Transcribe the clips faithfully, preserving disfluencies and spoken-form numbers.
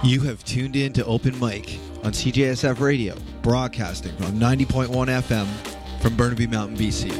You have tuned in to Open Mic on C J S F Radio, broadcasting on ninety point one F M from Burnaby Mountain, B C.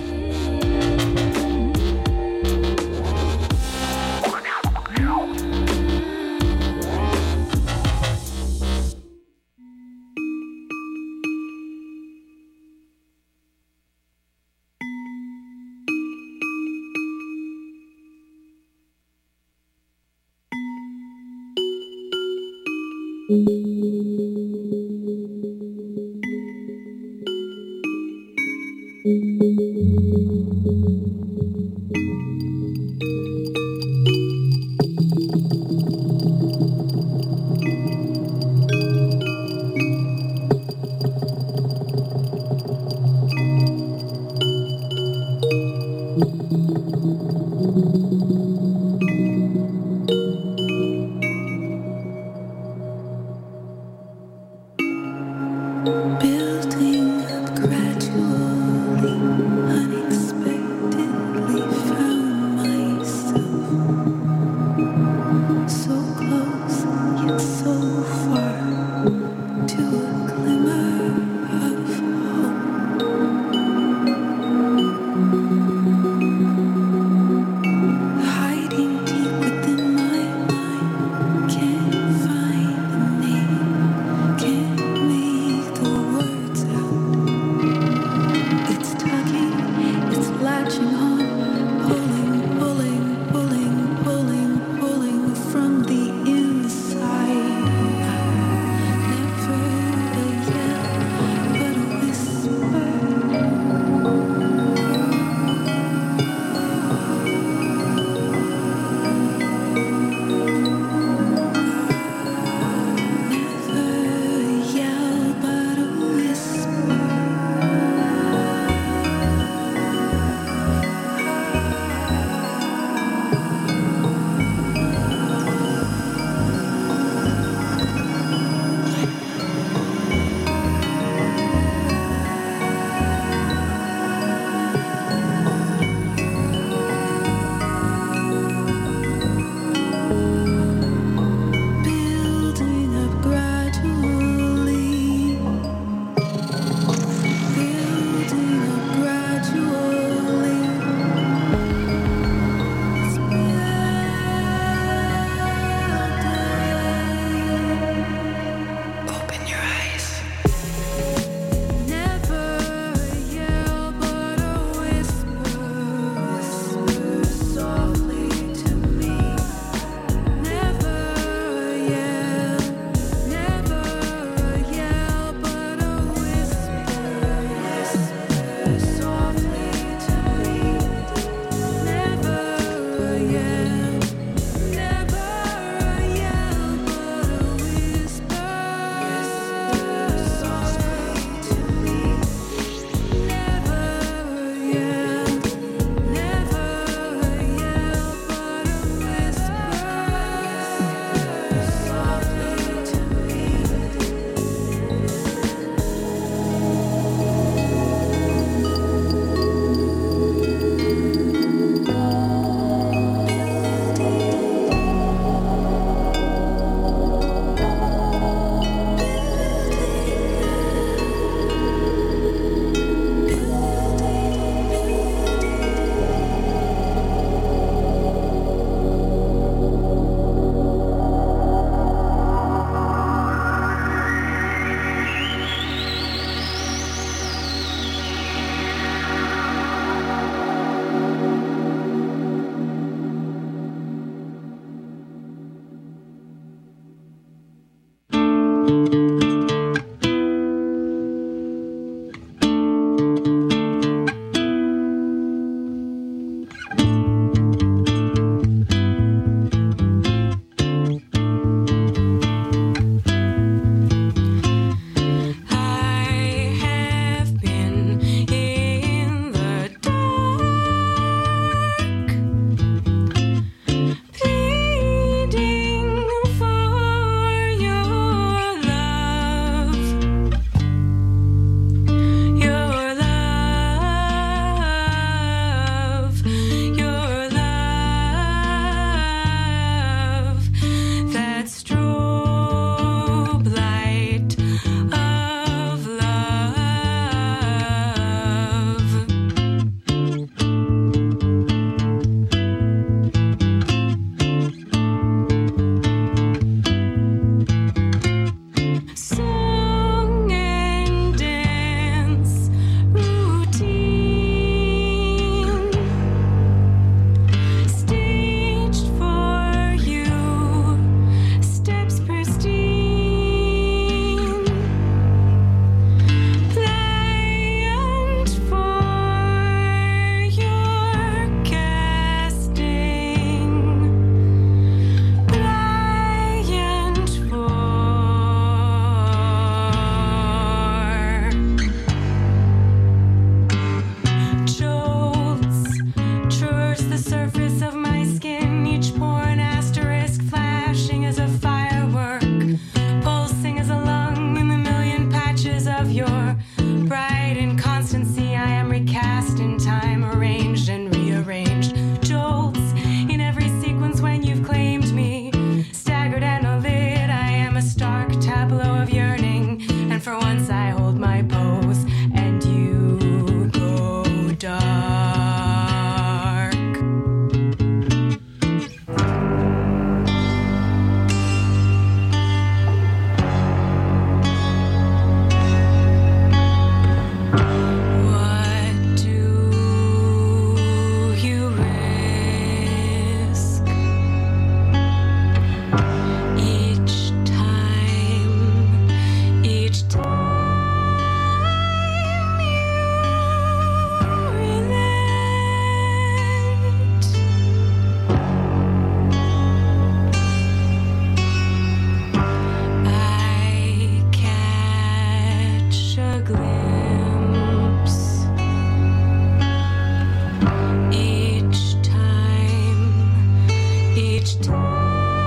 Each time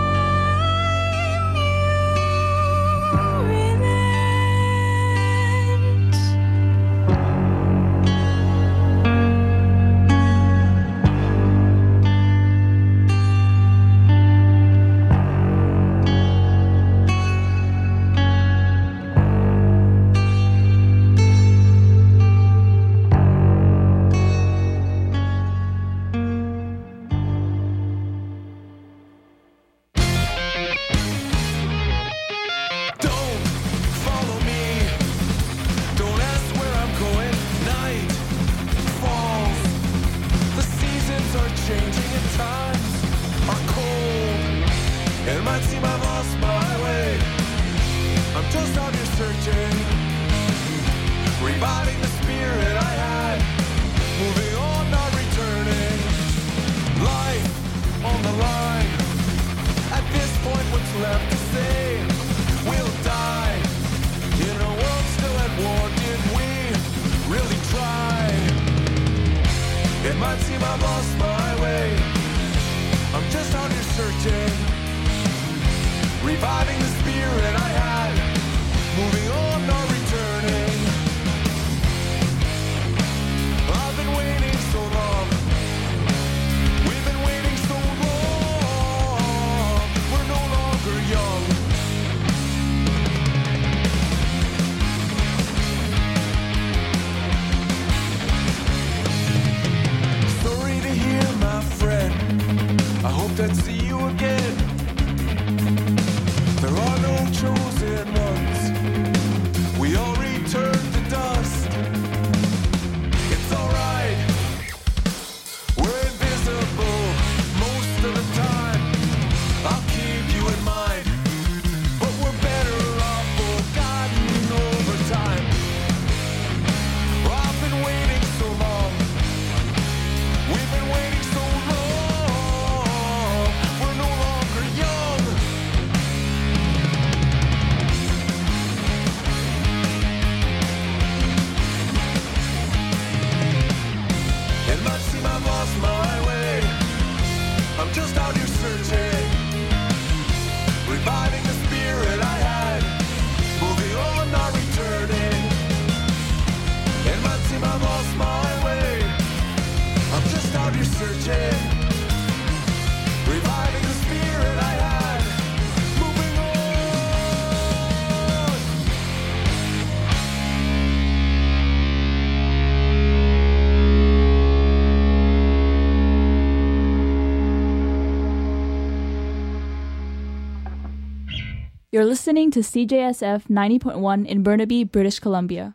You're listening to C J S F ninety point one in Burnaby, British Columbia.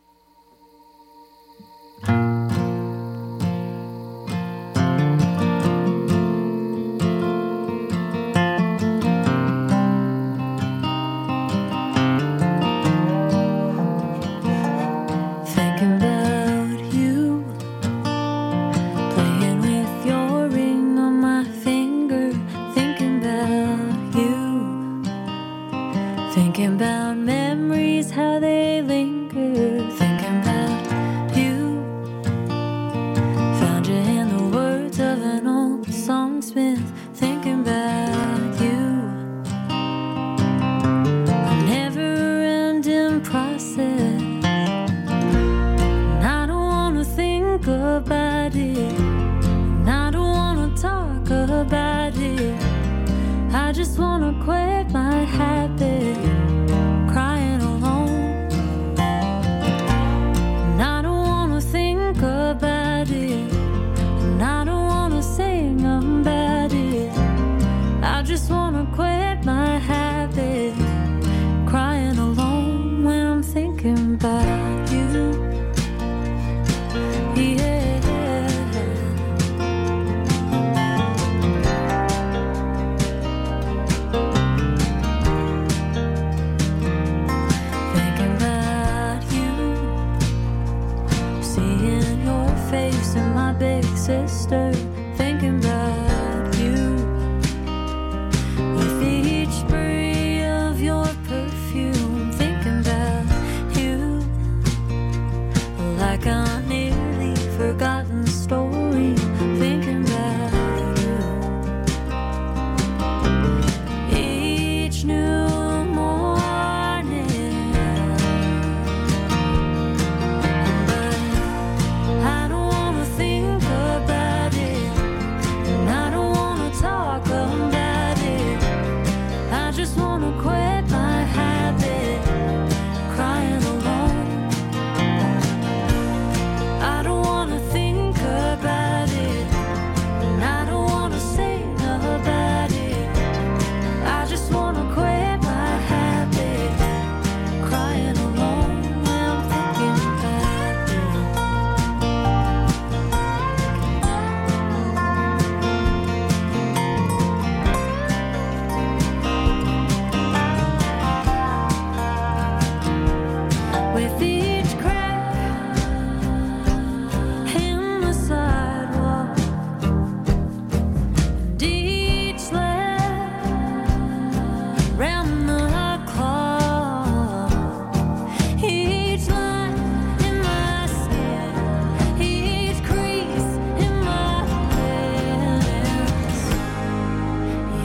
Thinking about memories, how they linger. Thinking about you. Found you in the words of an old songsmith. Thinking about you. A never-ending process. And I don't wanna think about it. And I don't wanna talk about it. I just wanna quit my habit. Crying alone. And I don't wanna think about it. And I don't wanna sing about it. I just wanna quit my habit. Crying alone when I'm thinking about you. Yeah.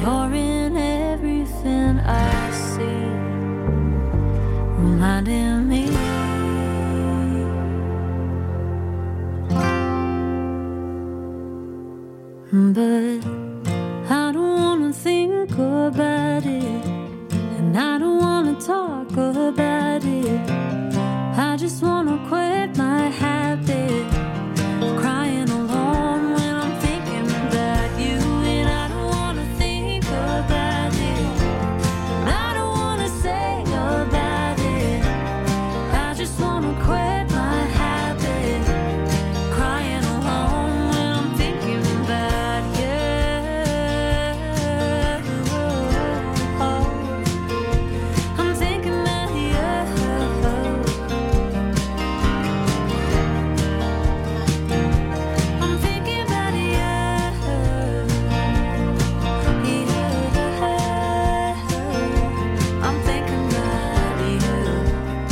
You're in everything I see, reminding me. But I don't wanna think about it, and I don't wanna talk about it. I just wanna quit my habit of crying alone when I'm thinking about you. And I don't wanna think about it, and I don't wanna say about it. I just wanna quit my habit of crying alone when I'm thinking about you. I'm thinking about you. I'm thinking about you. I'm thinking about you.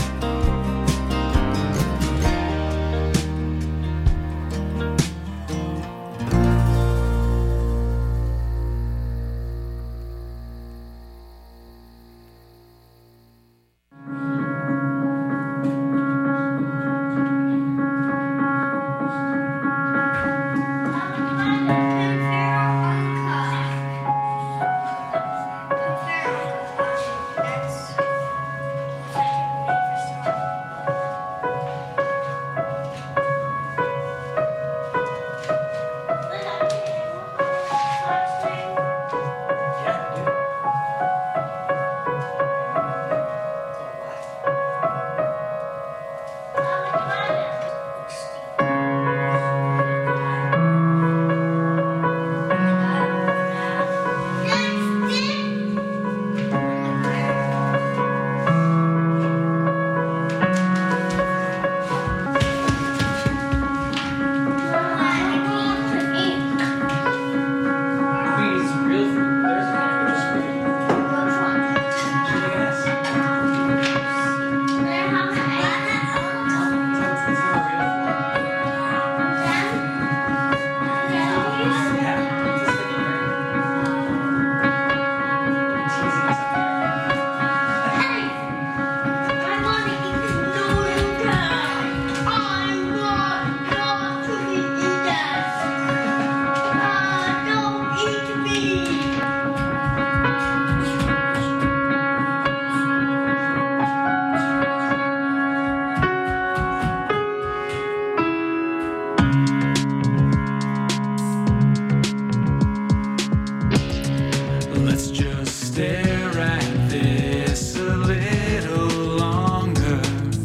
Let's just stare at this a little longer.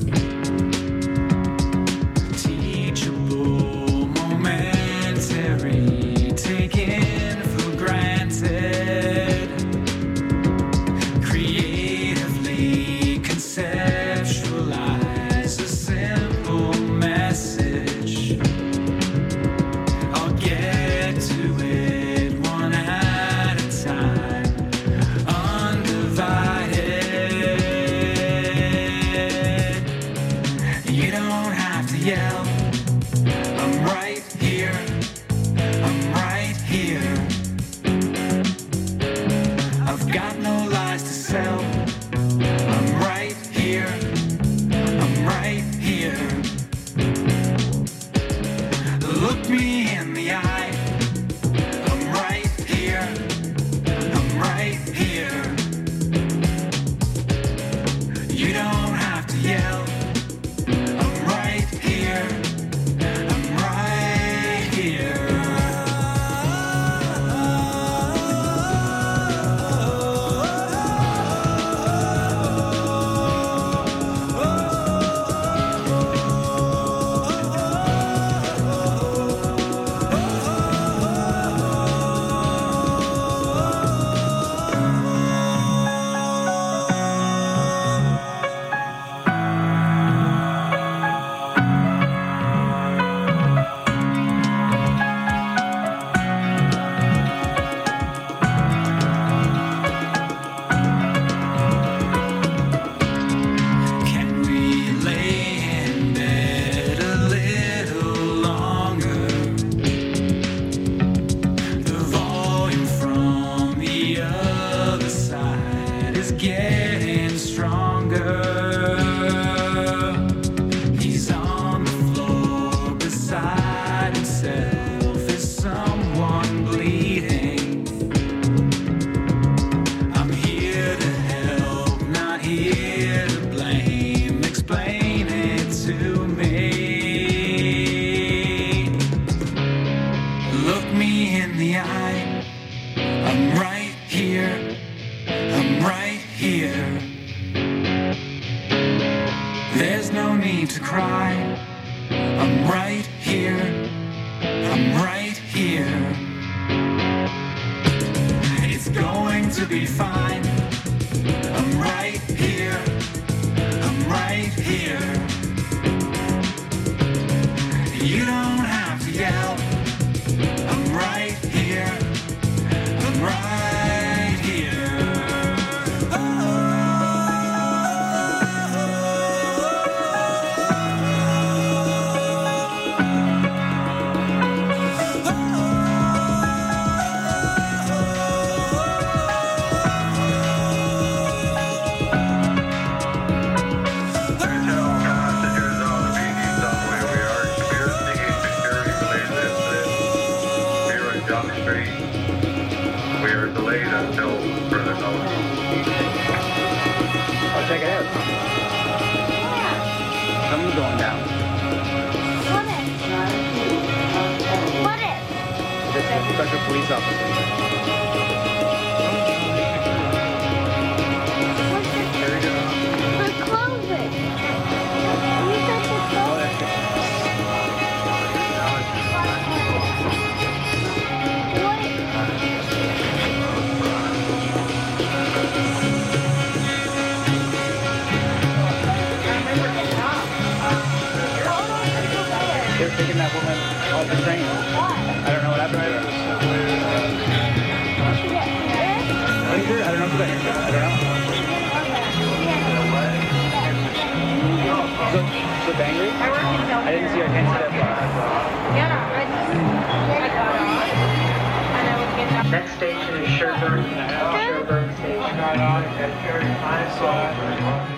Teachable, momentary, taken for granted. Creatively conceptualize a simple message. I'll get to it one at a time, undivided. You don't have to yell. I'm right here. I'm right here. I've got no lies to sell. I'm right here. I'm right here. Look me in the eye. I'm right here. I'm right here. You don't have to yell. I'm right here. I'm right here. cry. I'm right here. I'm right here. It's going to be fine. I'm right here. I'm right here. You don't have to yell. I'm right here. I'm right here. Check it out. Someone's going down. What is? What is? This is a special police officer. Very good. The clothing. You said the Oh, clothing. that's good. They're taking that woman off the train. I don't know what happened to her. Injured? I don't know if they got injured. I don't know. So, so angry? I didn't see her. I can't see that far. Next station is Sherburne. Sherburne Station.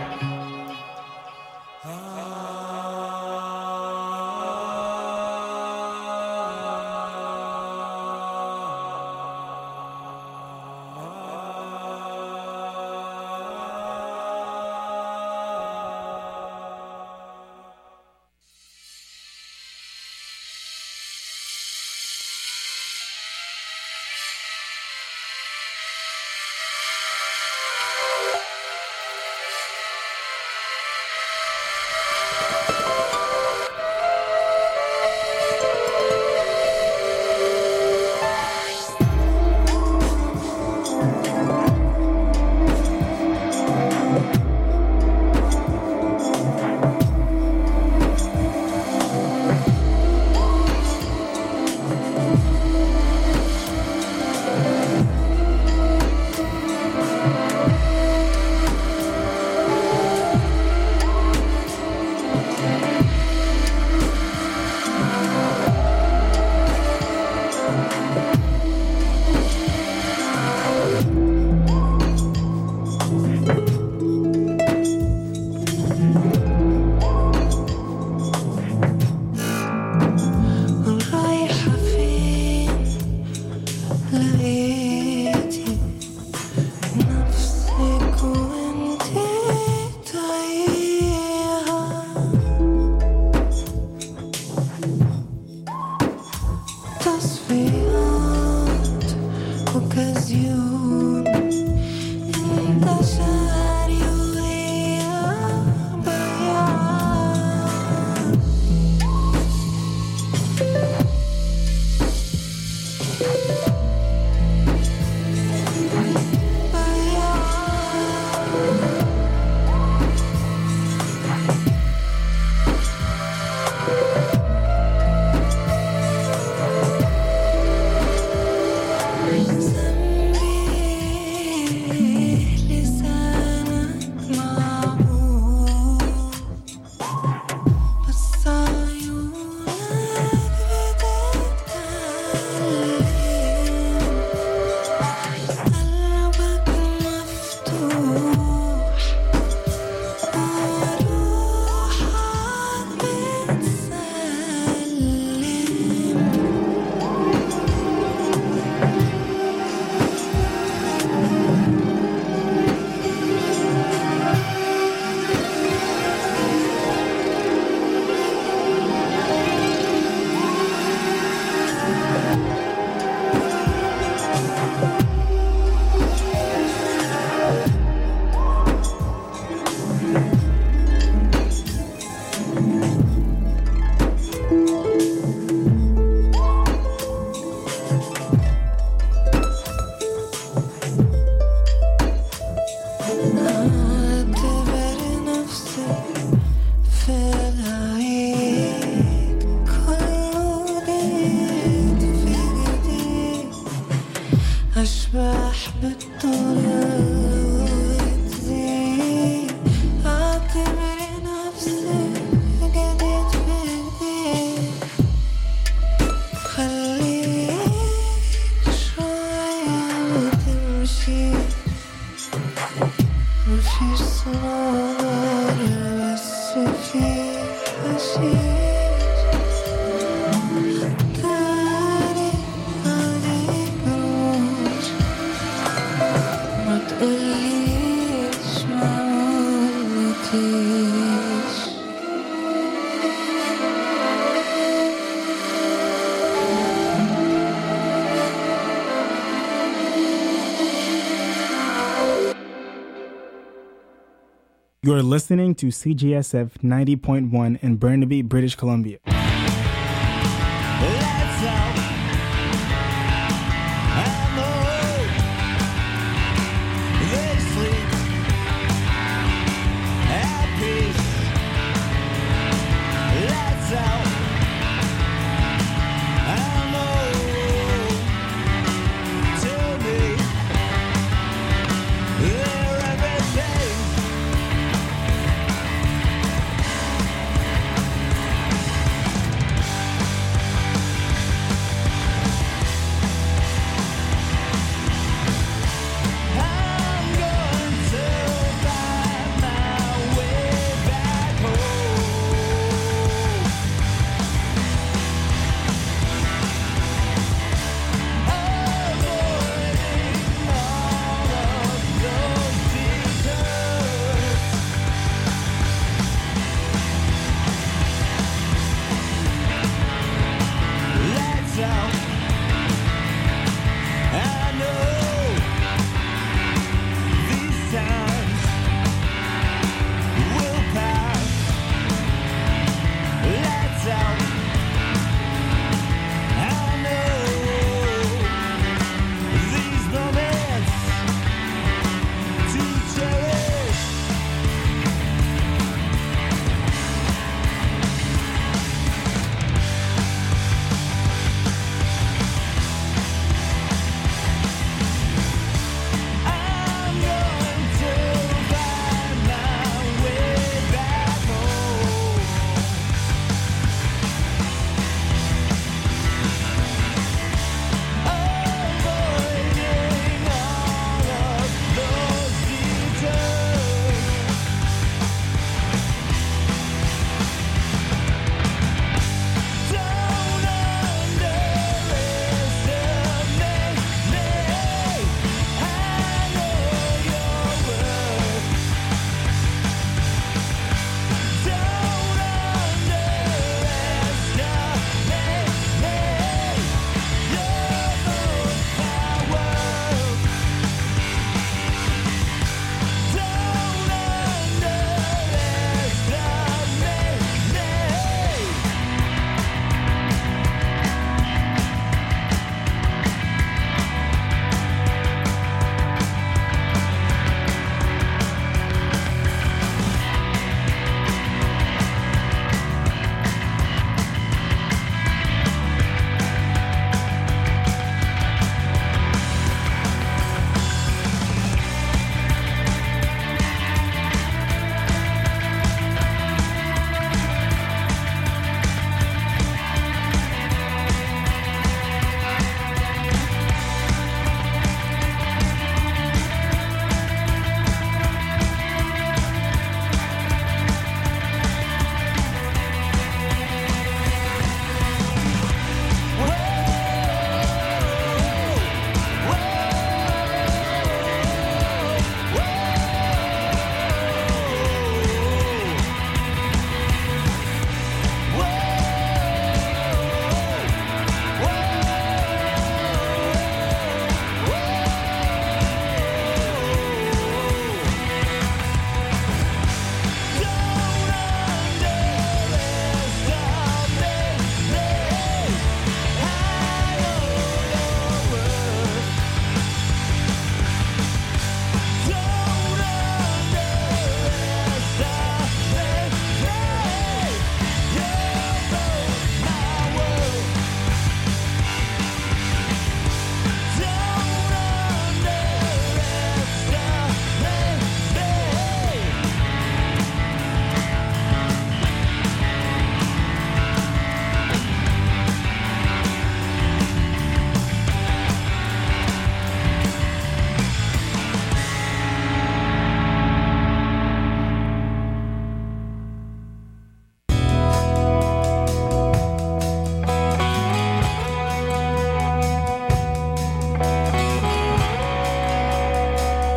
You're listening to C J S F ninety point one in Burnaby, British Columbia.